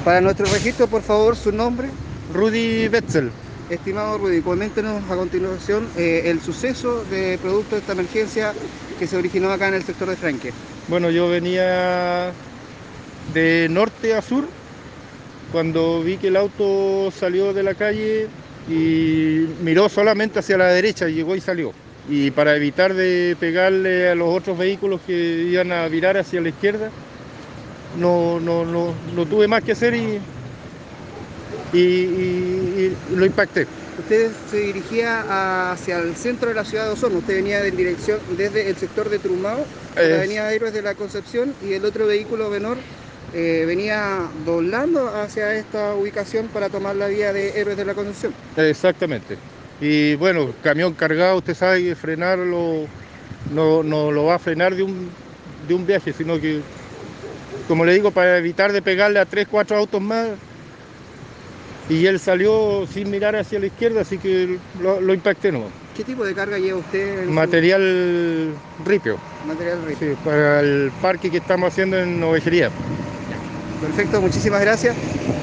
Para nuestro registro, por favor, su nombre. Rudy Betzel. Estimado Rudy, coméntenos a continuación el suceso de producto de esta emergencia que se originó acá en el sector de Franque. Bueno, yo venía de norte a sur cuando vi que el auto salió de la calle y miró solamente hacia la derecha, llegó y salió. Y para evitar de pegarle a los otros vehículos que iban a virar hacia la izquierda, no tuve más que hacer y lo impacté. Usted se dirigía hacia el centro de la ciudad de Osorno. Usted venía en dirección desde el sector de Trumao, por la avenida Héroes de la Concepción, y el otro vehículo menor venía doblando hacia esta ubicación para tomar la vía de Héroes de la Concepción. Exactamente. Y bueno, camión cargado, usted sabe que frenarlo no lo va a frenar de un viaje, sino que, como le digo, para evitar de pegarle a 3, 4 autos más. Y él salió sin mirar hacia la izquierda, así que lo impacté nomás. ¿Qué tipo de carga lleva usted en Material ripio. material ripio? Sí, para el parque que estamos haciendo en Ovejería. Perfecto, muchísimas gracias.